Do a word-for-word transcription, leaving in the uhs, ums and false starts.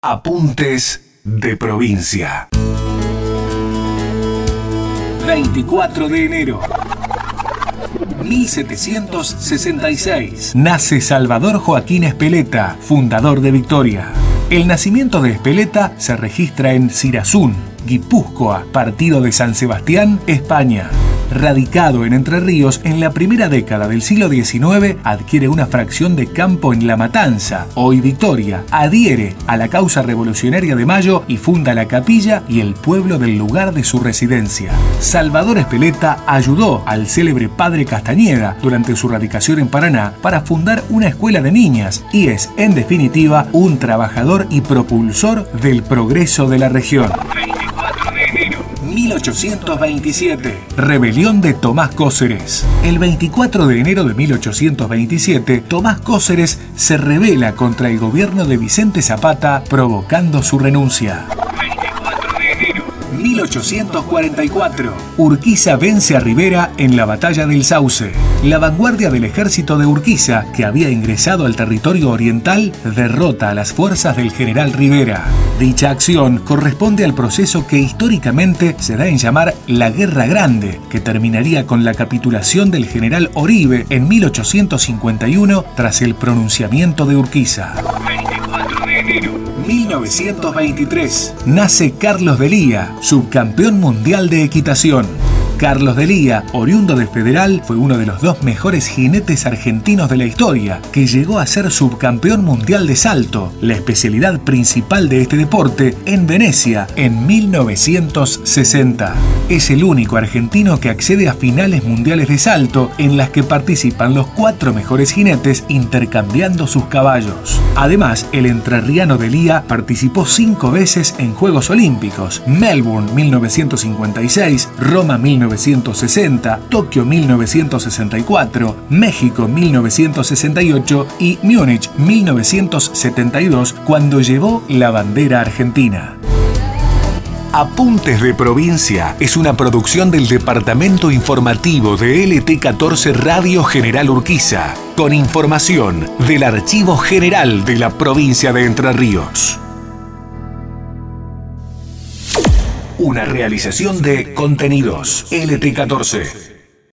Apuntes de provincia. veinticuatro de enero mil setecientos sesenta y seis. Nace Salvador Joaquín Espeleta, fundador de Victoria. El nacimiento de Espeleta se registra en Cirazún, Guipúzcoa, partido de San Sebastián, España. Radicado en Entre Ríos, en la primera década del siglo diecinueve adquiere una fracción de campo en La Matanza, hoy Victoria, adhiere a la causa revolucionaria de Mayo y funda la capilla y el pueblo del lugar de su residencia. Salvador Espeleta ayudó al célebre padre Castañeda durante su radicación en Paraná para fundar una escuela de niñas y es, en definitiva, un trabajador y propulsor del progreso de la región. mil ochocientos veintisiete. Rebelión de Tomás Cóceres. El veinticuatro de enero de mil ochocientos veintisiete, Tomás Cóceres se rebela contra el gobierno de Vicente Zapata, provocando su renuncia. mil ochocientos cuarenta y cuatro. Urquiza vence a Rivera en la batalla del Sauce. La vanguardia del ejército de Urquiza, que había ingresado al territorio oriental, derrota a las fuerzas del general Rivera. Dicha acción corresponde al proceso que históricamente se da en llamar la Guerra Grande, que terminaría con la capitulación del general Oribe en mil ochocientos cincuenta y uno tras el pronunciamiento de Urquiza. mil novecientos veintitrés. Nace Carlos Delía, subcampeón mundial de equitación. Carlos Delía, oriundo de Federal, fue uno de los dos mejores jinetes argentinos de la historia, que llegó a ser subcampeón mundial de salto, la especialidad principal de este deporte, en Venecia en mil novecientos sesenta. Es el único argentino que accede a finales mundiales de salto en las que participan los cuatro mejores jinetes intercambiando sus caballos. Además, el entrerriano Delía participó cinco veces en Juegos Olímpicos: Melbourne mil novecientos cincuenta y seis, Roma mil novecientos sesenta, Tokio mil novecientos sesenta y cuatro, México mil novecientos sesenta y ocho y Múnich mil novecientos setenta y dos, cuando llevó la bandera argentina. Apuntes de Provincia es una producción del Departamento Informativo de L T catorce Radio General Urquiza, con información del Archivo General de la Provincia de Entre Ríos. Una realización de Contenidos L T catorce.